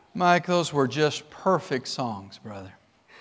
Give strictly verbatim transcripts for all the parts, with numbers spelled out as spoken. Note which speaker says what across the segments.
Speaker 1: Mike, those were just perfect songs, brother.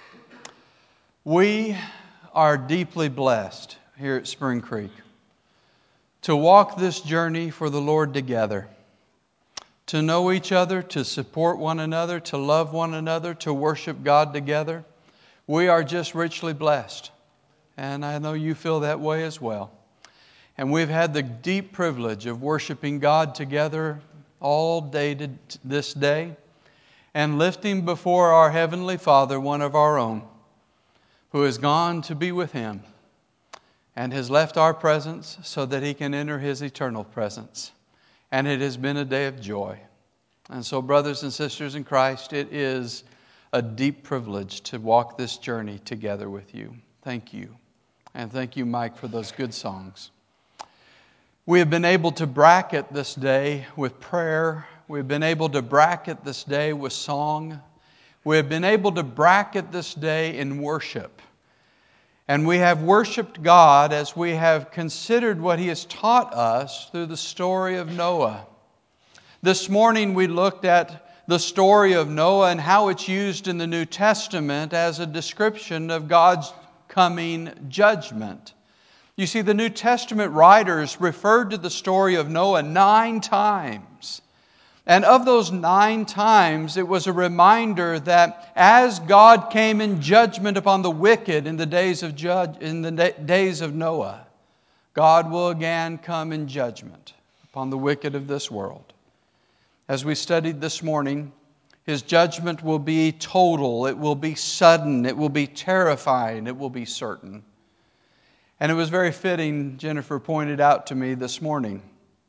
Speaker 1: We are deeply blessed here at Spring Creek to walk this journey for the Lord together, to know each other, to support one another, to love one another, to worship God together. We are just richly blessed, and I know you feel that way as well. And we've had the deep privilege of worshiping God together all day to this day, and lifting before our Heavenly Father one of our own who has gone to be with Him and has left our presence so that He can enter His eternal presence. And it has been a day of joy. And so, brothers and sisters in Christ, it is a deep privilege to walk this journey together with you. Thank you. And thank you, Mike, for those good songs. We have been able to bracket this day with prayer. We've been able to bracket this day with song. We have been able to bracket this day in worship. And we have worshiped God as we have considered what He has taught us through the story of Noah. This morning we looked at the story of Noah and how it's used in the New Testament as a description of God's coming judgment. You see, the New Testament writers referred to the story of Noah nine times. And of those nine times, it was a reminder that as God came in judgment upon the wicked in the days of judge, in the days of Noah, God will again come in judgment upon the wicked of this world. As we studied this morning, His judgment will be total, it will be sudden, it will be terrifying, it will be certain. And it was very fitting, Jennifer pointed out to me this morning,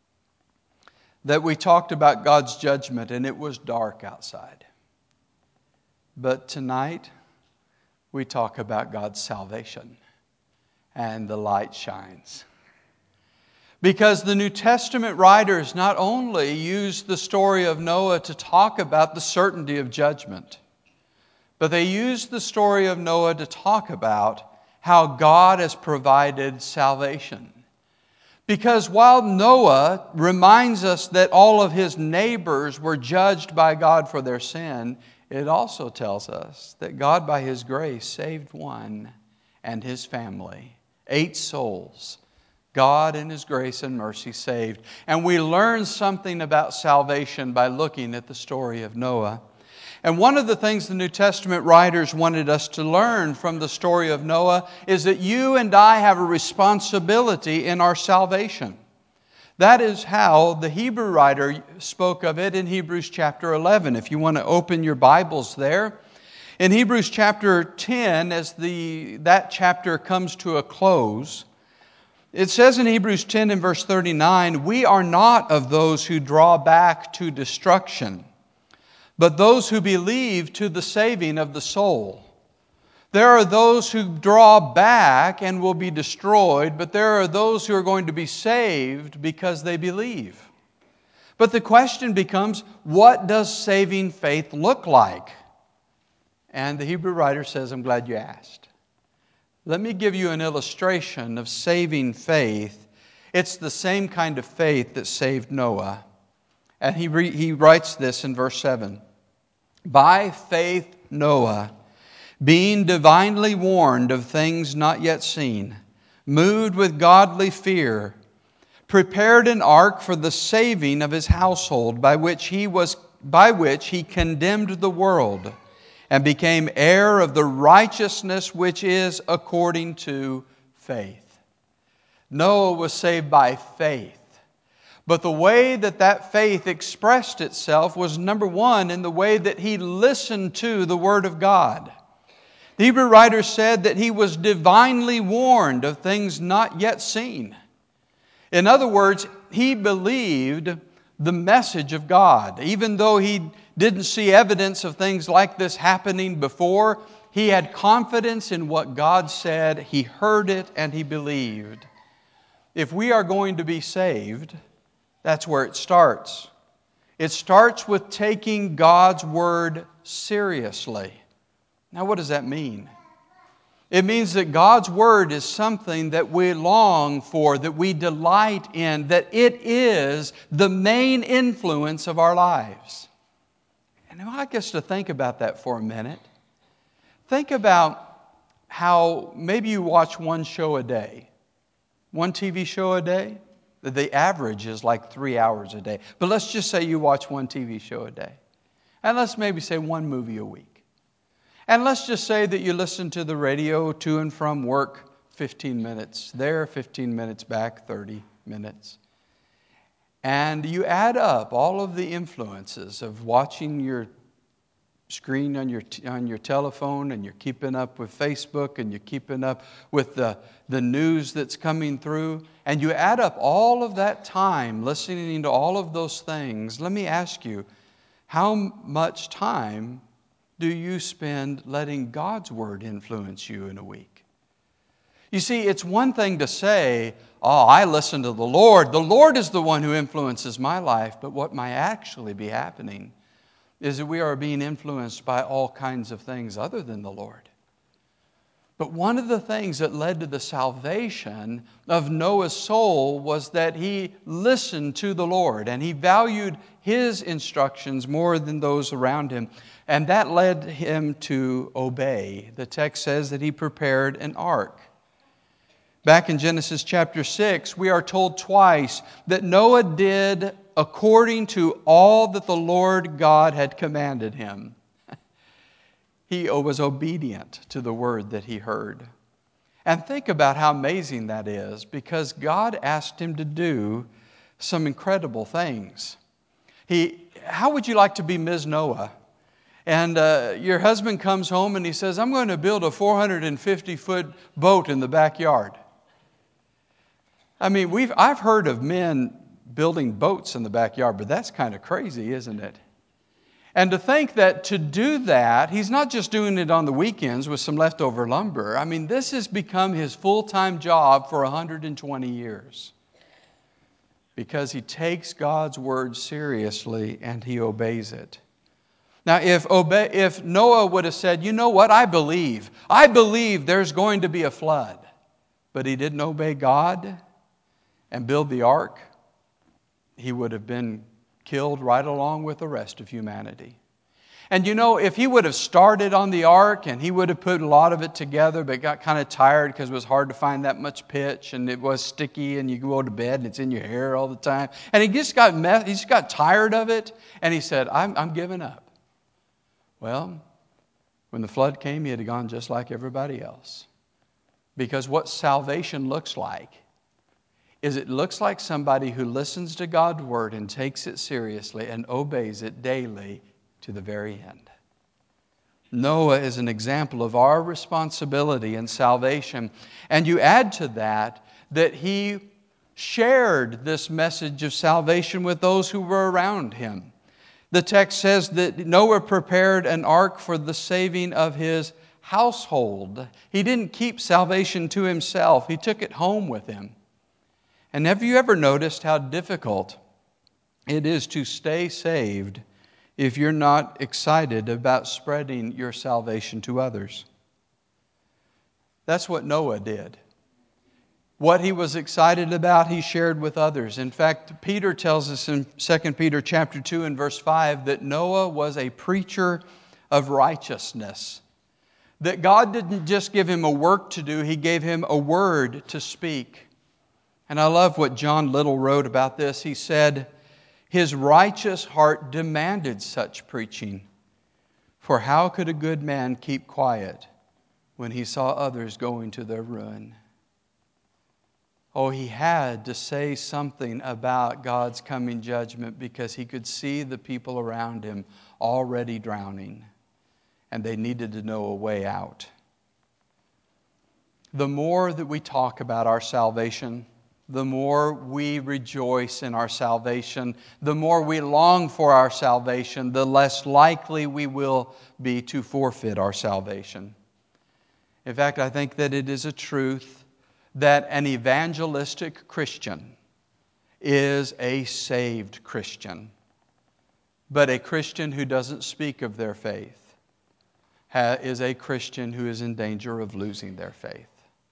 Speaker 1: that we talked about God's judgment and it was dark outside. But tonight, we talk about God's salvation and the light shines. Because the New Testament writers not only used the story of Noah to talk about the certainty of judgment, but they used the story of Noah to talk about how God has provided salvation. Because while Noah reminds us that all of his neighbors were judged by God for their sin, it also tells us that God by His grace saved one and his family. Eight souls. God in His grace and mercy saved. And we learn something about salvation by looking at the story of Noah. And one of the things the New Testament writers wanted us to learn from the story of Noah is that you and I have a responsibility in our salvation. That is how the Hebrew writer spoke of it in Hebrews chapter eleven. If you want to open your Bibles there. In Hebrews chapter ten, as the that chapter comes to a close, it says in Hebrews ten and verse thirty-nine, "We are not of those who draw back to destruction, but those who believe to the saving of the soul. There are those who draw back and will be destroyed, but there are those who are going to be saved because they believe." But the question becomes, what does saving faith look like? And the Hebrew writer says, I'm glad you asked. Let me give you an illustration of saving faith. It's the same kind of faith that saved Noah. And he, re- he writes this in verse seven. "By faith Noah, being divinely warned of things not yet seen, moved with godly fear, prepared an ark for the saving of his household, by which he was by which he condemned the world, and became heir of the righteousness which is according to faith." Noah was saved by faith. But the way that that faith expressed itself was, number one, in the way that he listened to the Word of God. The Hebrew writer said that he was divinely warned of things not yet seen. In other words, he believed the message of God. Even though he didn't see evidence of things like this happening before, he had confidence in what God said. He heard it and he believed. If we are going to be saved, that's where it starts. It starts with taking God's Word seriously. Now, what does that mean? It means that God's Word is something that we long for, that we delight in, that it is the main influence of our lives. And I want us to think about that for a minute. Think about how maybe you watch one show a day, one T V show a day. The average is like three hours a day. But let's just say you watch one T V show a day. And let's maybe say one movie a week. And let's just say that you listen to the radio to and from work fifteen minutes there, fifteen minutes back, thirty minutes. And you add up all of the influences of watching your screen on your on your telephone, and you're keeping up with Facebook, and you're keeping up with the, the news that's coming through, and you add up all of that time listening to all of those things. Let me ask you, how much time do you spend letting God's Word influence you in a week? You see, it's one thing to say, oh, I listen to the Lord. The Lord is the one who influences my life. But what might actually be happening is that we are being influenced by all kinds of things other than the Lord. But one of the things that led to the salvation of Noah's soul was that he listened to the Lord, and he valued his instructions more than those around him. And that led him to obey. The text says that he prepared an ark. Back in Genesis chapter six, we are told twice that Noah did according to all that the Lord God had commanded him. He was obedient to the word that he heard. And think about how amazing that is, because God asked him to do some incredible things. He, how would you like to be Miz Noah? And uh, your husband comes home and he says, I'm going to build a four hundred fifty foot boat in the backyard. I mean, we've I've heard of men building boats in the backyard, but that's kind of crazy, isn't it? And to think that to do that, he's not just doing it on the weekends with some leftover lumber. I mean, this has become his full-time job for one hundred twenty years. Because he takes God's word seriously and he obeys it. Now, if, obey, if Noah would have said, you know what, I believe. I believe there's going to be a flood. But he didn't obey God and build the ark, he would have been killed right along with the rest of humanity. And you know, if he would have started on the ark and he would have put a lot of it together, but got kind of tired because it was hard to find that much pitch and it was sticky and you go to bed and it's in your hair all the time. And he just got mess, he just got tired of it and he said, I'm, I'm giving up. Well, when the flood came, he had gone just like everybody else. Because what salvation looks like is it looks like somebody who listens to God's word and takes it seriously and obeys it daily to the very end. Noah is an example of our responsibility in salvation. And you add to that that he shared this message of salvation with those who were around him. The text says that Noah prepared an ark for the saving of his household. He didn't keep salvation to himself. He took it home with him. And have you ever noticed how difficult it is to stay saved if you're not excited about spreading your salvation to others? That's what Noah did. What he was excited about, he shared with others. In fact, Peter tells us in Second Peter chapter two and verse five that Noah was a preacher of righteousness. That God didn't just give him a work to do, He gave him a word to speak. And I love what John Little wrote about this. He said, his righteous heart demanded such preaching. For how could a good man keep quiet when he saw others going to their ruin? Oh, he had to say something about God's coming judgment because he could see the people around him already drowning, and they needed to know a way out. The more that we talk about our salvation, the more we rejoice in our salvation, the more we long for our salvation, the less likely we will be to forfeit our salvation. In fact, I think that it is a truth that an evangelistic Christian is a saved Christian. But a Christian who doesn't speak of their faith is a Christian who is in danger of losing their faith.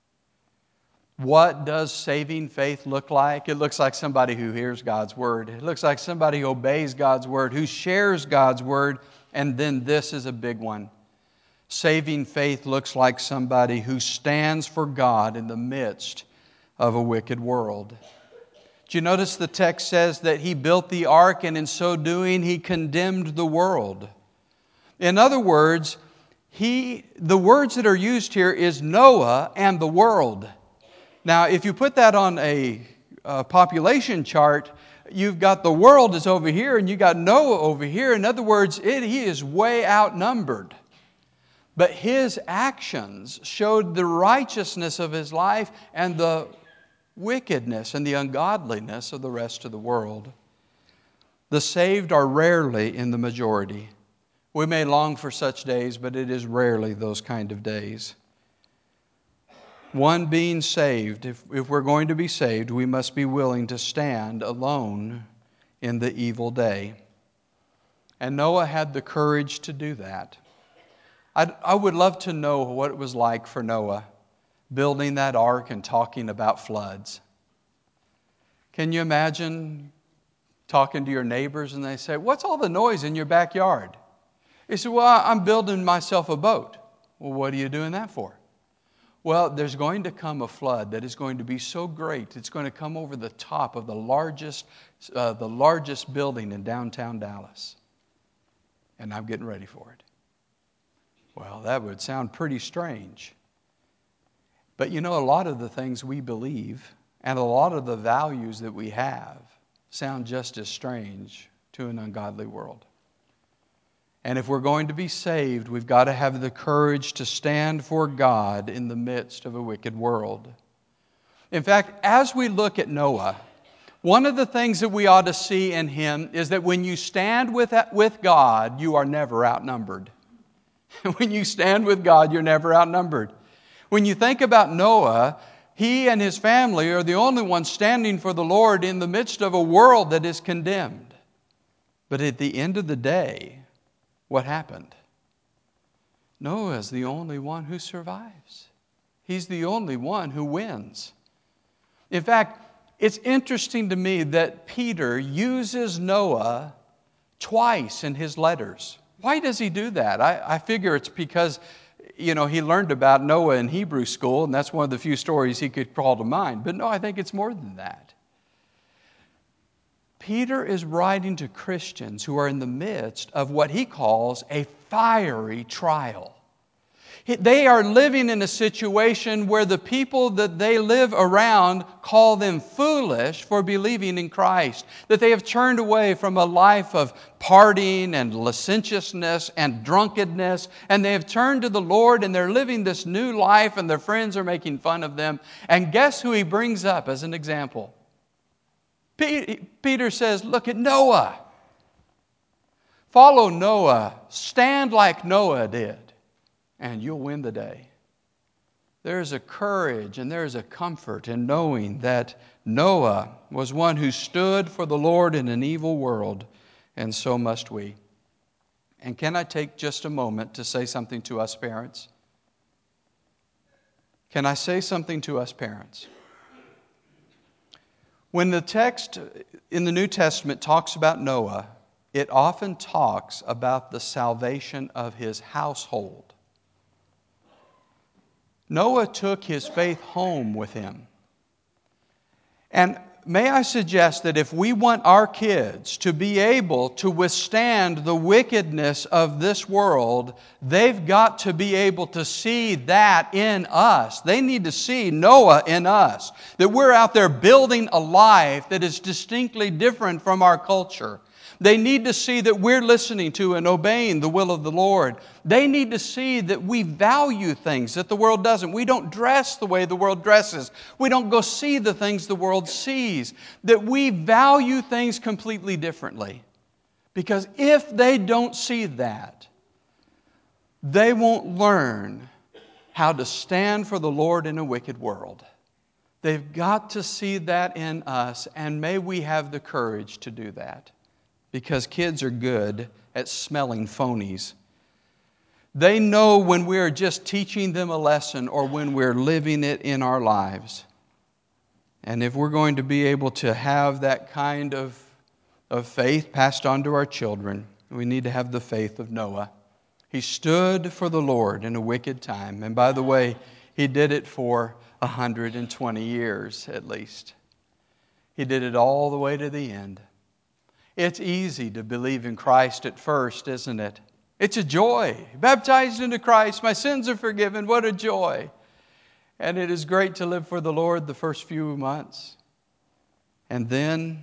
Speaker 1: What does saving faith look like? It looks like somebody who hears God's word. It looks like somebody who obeys God's word, who shares God's word, And then this is a big one. Saving faith looks like somebody who stands for God in the midst of a wicked world. Do you notice the text says that he built the ark, and in so doing he condemned the world? In other words, he, the words that are used here is Noah and the world. Now, if you put that on a, a population chart, you've got the world is over here and you got Noah over here. In other words, it, he is way outnumbered. But his actions showed the righteousness of his life and the wickedness and the ungodliness of the rest of the world. The saved are rarely in the majority. We may long for such days, but it is rarely those kind of days. One being saved, if, if we're going to be saved, we must be willing to stand alone in the evil day. And Noah had the courage to do that. I'd, I would love to know what it was like for Noah building that ark and talking about floods. Can you imagine talking to your neighbors and they say, "What's all the noise in your backyard?" He said, "Well, I'm building myself a boat." Well, what are you doing that for? Well, there's going to come a flood that is going to be so great, it's going to come over the top of the largest, uh, the largest building in downtown Dallas. And I'm getting ready for it. Well, that would sound pretty strange. But you know, a lot of the things we believe and a lot of the values that we have sound just as strange to an ungodly world. And if we're going to be saved, we've got to have the courage to stand for God in the midst of a wicked world. In fact, as we look at Noah, one of the things that we ought to see in him is that when you stand with, with God, you are never outnumbered. When you stand with God, you're never outnumbered. When you think about Noah, he and his family are the only ones standing for the Lord in the midst of a world that is condemned. But at the end of the day, what happened? Noah is the only one who survives. He's the only one who wins. In fact, it's interesting to me that Peter uses Noah twice in his letters. Why does he do that? I, I figure it's because, you know, he learned about Noah in Hebrew school, and that's one of the few stories he could call to mind. But no, I think it's more than that. Peter is writing to Christians who are in the midst of what he calls a fiery trial. They are living in a situation where the people that they live around call them foolish for believing in Christ. That they have turned away from a life of partying and licentiousness and drunkenness, and they have turned to the Lord and they're living this new life, and their friends are making fun of them. And guess who he brings up as an example? Peter says, look at Noah. Follow Noah. Stand like Noah did, and you'll win the day. There's a courage and there's a comfort in knowing that Noah was one who stood for the Lord in an evil world, and so must we. And can I take just a moment to say something to us parents? Can I say something to us parents? When the text in the New Testament talks about Noah, it often talks about the salvation of his household. Noah took his faith home with him. And may I suggest that if we want our kids to be able to withstand the wickedness of this world, they've got to be able to see that in us. They need to see Noah in us. That we're out there building a life that is distinctly different from our culture. They need to see that we're listening to and obeying the will of the Lord. They need to see that we value things that the world doesn't. We don't dress the way the world dresses. We don't go see the things the world sees. That we value things completely differently. Because if they don't see that, they won't learn how to stand for the Lord in a wicked world. They've got to see that in us, and may we have the courage to do that. Because kids are good at smelling phonies. They know when we're just teaching them a lesson or when we're living it in our lives. And if we're going to be able to have that kind of, of faith passed on to our children, We need to have the faith of Noah. He stood for the Lord in a wicked time. And by the way, he did it for one hundred twenty years at least. He did it all the way to the end. It's easy to believe in Christ at first, isn't it? It's a joy. Baptized into Christ, my sins are forgiven. What a joy. And it is great to live for the Lord the first few months. And then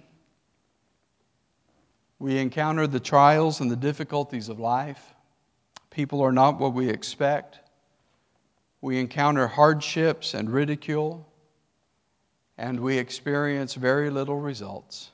Speaker 1: we encounter the trials and the difficulties of life. People are not what we expect. We encounter hardships and ridicule. And we experience very little results.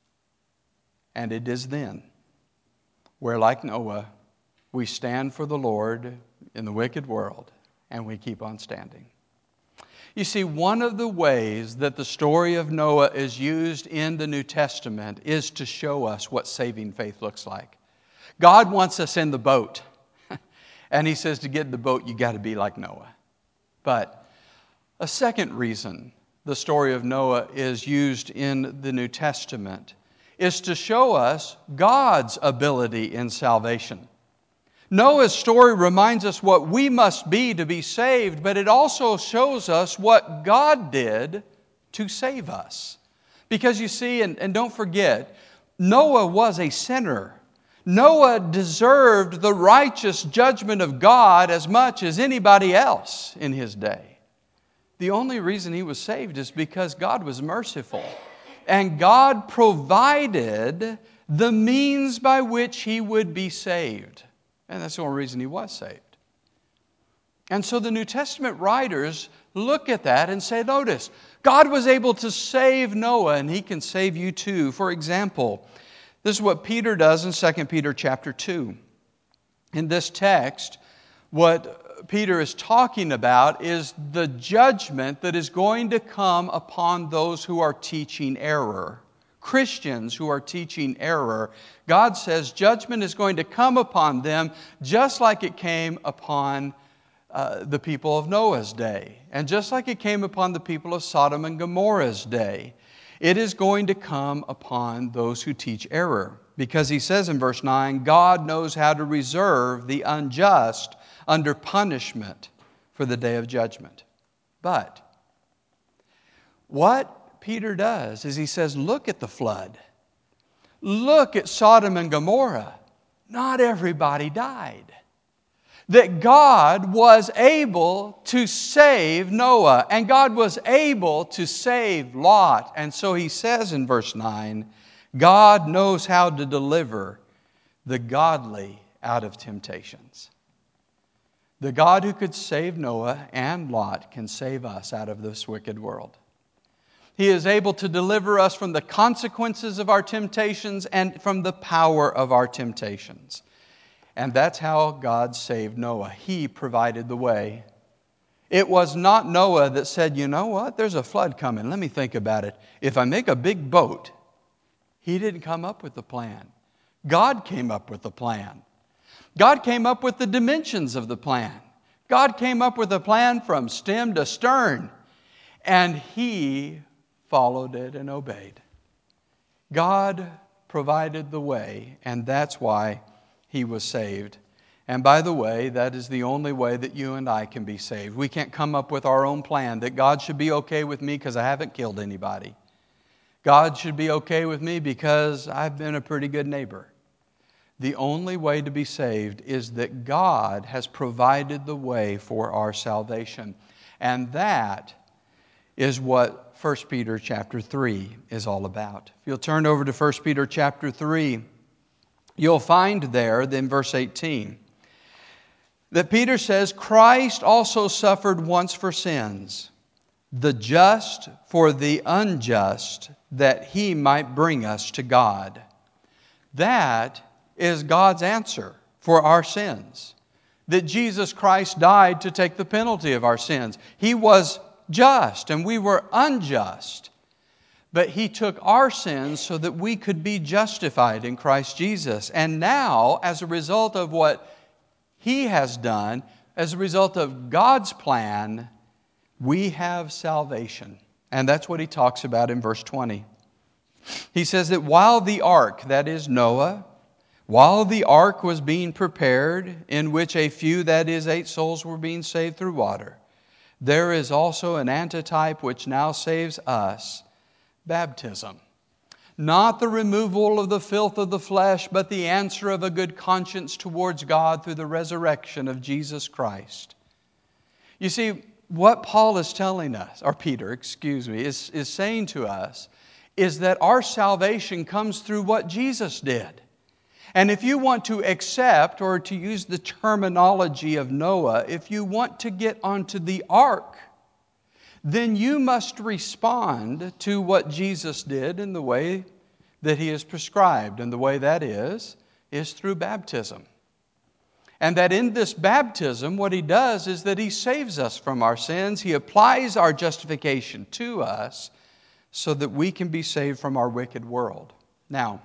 Speaker 1: And it is then where, like Noah, we stand for the Lord in the wicked world, and we keep on standing. You see, one of the ways that the story of Noah is used in the New Testament is to show us what saving faith looks like. God wants us in the boat. And He says to get in the boat, you got to be like Noah. But a second reason the story of Noah is used in the New Testament is to show us God's ability in salvation. Noah's story reminds us what we must be to be saved, but it also shows us what God did to save us. Because you see, and, and don't forget, Noah was a sinner. Noah deserved the righteous judgment of God as much as anybody else in his day. The only reason he was saved is because God was merciful. And God provided the means by which he would be saved. And that's the only reason he was saved. And so the New Testament writers look at that and say, notice, God was able to save Noah, and He can save you too. For example, this is what Peter does in Second Peter chapter two. In this text, what Peter is talking about is the judgment that is going to come upon those who are teaching error. Christians who are teaching error. God says judgment is going to come upon them just like it came upon uh, the people of Noah's day. And just like it came upon the people of Sodom and Gomorrah's day. It is going to come upon those who teach error. Because he says in verse nine, God knows how to reserve the unjust under punishment for the day of judgment. But what Peter does is he says, look at the flood. Look at Sodom and Gomorrah. Not everybody died. That God was able to save Noah, and God was able to save Lot. And so he says in verse nine, God knows how to deliver the godly out of temptations. The God who could save Noah and Lot can save us out of this wicked world. He is able to deliver us from the consequences of our temptations and from the power of our temptations. And that's how God saved Noah. He provided the way. It was not Noah that said, you know what, there's a flood coming. Let me think about it. If I make a big boat, he didn't come up with the plan. God came up with the plan. God came up with the dimensions of the plan. God came up with a plan from stem to stern. And He followed it and obeyed. God provided the way, and that's why he was saved. And by the way, that is the only way that you and I can be saved. We can't come up with our own plan that God should be okay with me because I haven't killed anybody. God should be okay with me because I've been a pretty good neighbor. The only way to be saved is that God has provided the way for our salvation. And that is what First Peter chapter three is all about. If you'll turn over to First Peter chapter three, you'll find there, in verse eighteen, that Peter says, Christ also suffered once for sins, the just for the unjust, that He might bring us to God. That is God's answer for our sins. That Jesus Christ died to take the penalty of our sins. He was just and we were unjust. But He took our sins so that we could be justified in Christ Jesus. And now, as a result of what He has done, as a result of God's plan, we have salvation. And that's what he talks about in verse twenty. He says that while the ark, that is Noah, While the ark was being prepared, in which a few, that is, eight souls, were being saved through water, there is also an antitype which now saves us, baptism. Not the removal of the filth of the flesh, but the answer of a good conscience towards God through the resurrection of Jesus Christ. You see, what Paul is telling us, or Peter, excuse me, is, is saying to us, is that our salvation comes through what Jesus did. And if you want to accept, or to use the terminology of Noah, if you want to get onto the ark, then you must respond to what Jesus did in the way that He has prescribed. And the way that is, is through baptism. And that in this baptism, what He does is that He saves us from our sins. He applies our justification to us so that we can be saved from our wicked world. Now,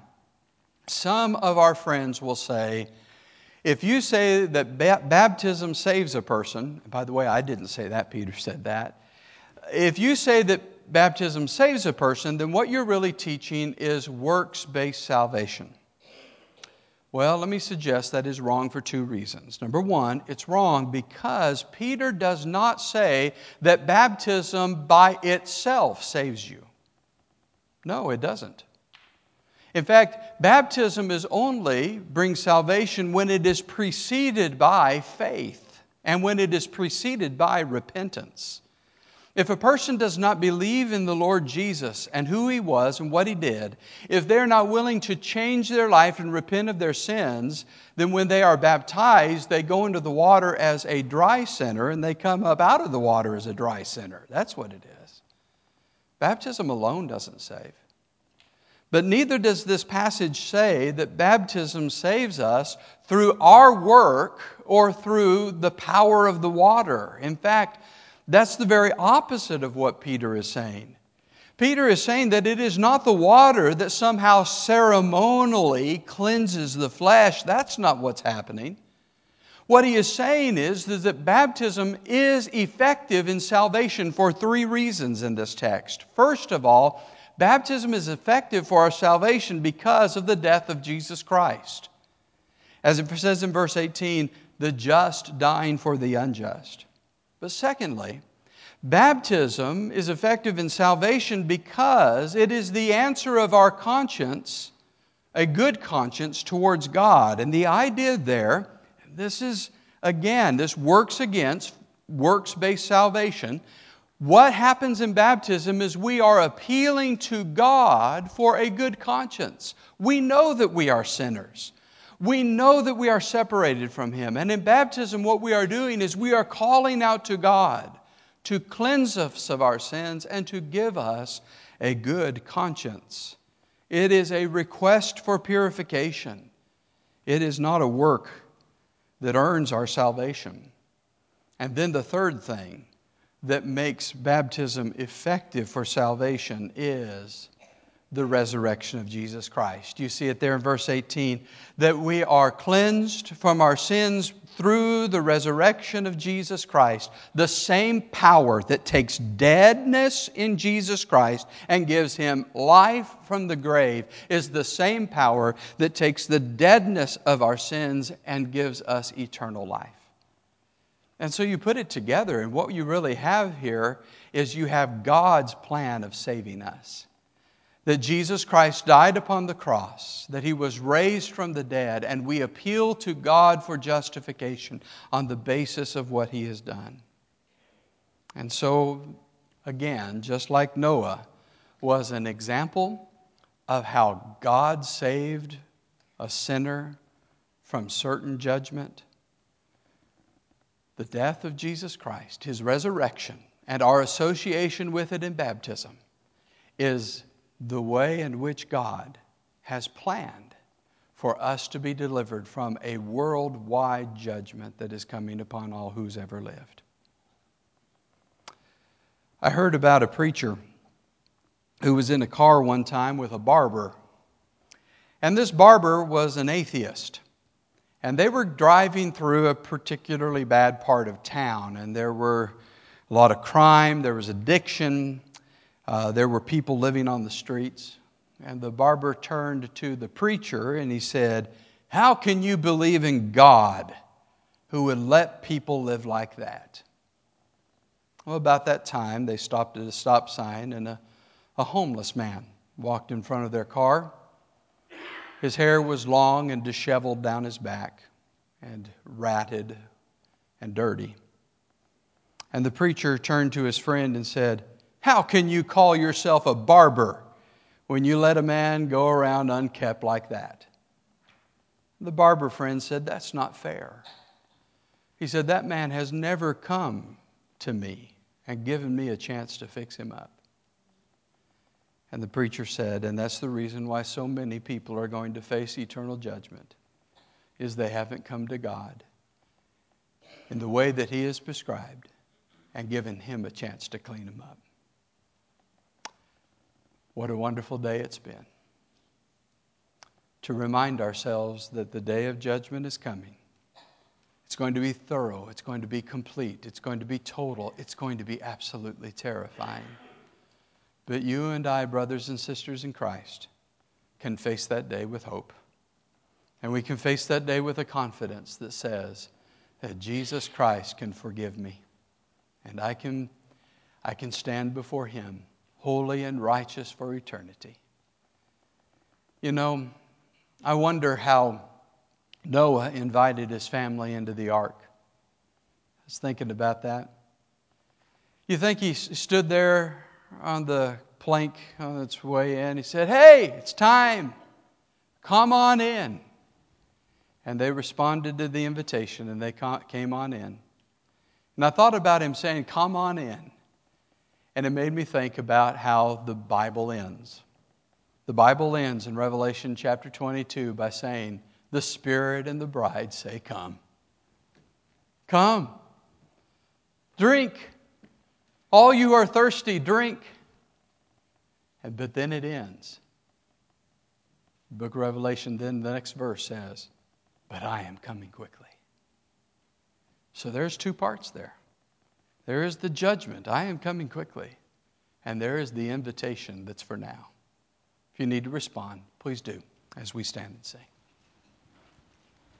Speaker 1: some of our friends will say, if you say that ba- baptism saves a person, by the way, I didn't say that, Peter said that. If you say that baptism saves a person, then what you're really teaching is works-based salvation. Well, let me suggest that is wrong for two reasons. Number one, it's wrong because Peter does not say that baptism by itself saves you. No, it doesn't. In fact, baptism is only brings salvation when it is preceded by faith and when it is preceded by repentance. If a person does not believe in the Lord Jesus and who He was and what He did, if they're not willing to change their life and repent of their sins, then when they are baptized, they go into the water as a dry sinner and they come up out of the water as a dry sinner. That's what it is. Baptism alone doesn't save. But neither does this passage say that baptism saves us through our work or through the power of the water. In fact, that's the very opposite of what Peter is saying. Peter is saying that it is not the water that somehow ceremonially cleanses the flesh. That's not what's happening. What he is saying is that baptism is effective in salvation for three reasons in this text. First of all, baptism is effective for our salvation because of the death of Jesus Christ. As it says in verse eighteen, the just dying for the unjust. But secondly, baptism is effective in salvation because it is the answer of our conscience, a good conscience towards God. And the idea there, this is, again, this works against works-based salvation. What happens in baptism is we are appealing to God for a good conscience. We know that we are sinners. We know that we are separated from Him. And in baptism, what we are doing is we are calling out to God to cleanse us of our sins and to give us a good conscience. It is a request for purification. It is not a work that earns our salvation. And then the third thing that makes baptism effective for salvation is the resurrection of Jesus Christ. You see it there in verse eighteen, that we are cleansed from our sins through the resurrection of Jesus Christ. The same power that takes deadness in Jesus Christ and gives Him life from the grave is the same power that takes the deadness of our sins and gives us eternal life. And so you put it together, and what you really have here is you have God's plan of saving us. That Jesus Christ died upon the cross, that He was raised from the dead, and we appeal to God for justification on the basis of what He has done. And so, again, just like Noah was an example of how God saved a sinner from certain judgment, the death of Jesus Christ, His resurrection, and our association with it in baptism is the way in which God has planned for us to be delivered from a worldwide judgment that is coming upon all who's ever lived. I heard about a preacher who was in a car one time with a barber. And this barber was an atheist. And they were driving through a particularly bad part of town. And there were a lot of crime, there was addiction, uh, there were people living on the streets. And the barber turned to the preacher and he said, How can you believe in God who would let people live like that? Well, about that time, they stopped at a stop sign, and a, a homeless man walked in front of their car. His hair was long and disheveled down his back, and ratted and dirty. And the preacher turned to his friend and said, "How can you call yourself a barber when you let a man go around unkept like that?" The barber friend said, "That's not fair." He said, "That man has never come to me and given me a chance to fix him up." And the preacher said, and that's the reason why so many people are going to face eternal judgment, is they haven't come to God in the way that He has prescribed and given Him a chance to clean them up. What a wonderful day it's been to remind ourselves that the day of judgment is coming. It's going to be thorough. It's going to be complete. It's going to be total. It's going to be absolutely terrifying. But you and I, brothers and sisters in Christ, can face that day with hope. And we can face that day with a confidence that says that Jesus Christ can forgive me. And I can, I can stand before Him, holy and righteous for eternity. You know, I wonder how Noah invited his family into the ark. I was thinking about that. You think he stood there on the plank on its way in? He said, "Hey, it's time. Come on in." And they responded to the invitation and they came on in. And I thought about him saying, "Come on in." And it made me think about how the Bible ends. The Bible ends in Revelation chapter twenty-two by saying, "The Spirit and the bride say, come." Come. Drink. All you are thirsty, drink. And, but then it ends. The book of Revelation, then the next verse says, "But I am coming quickly." So there's two parts there. There is the judgment, "I am coming quickly." And there is the invitation that's for now. If you need to respond, please do as we stand and sing.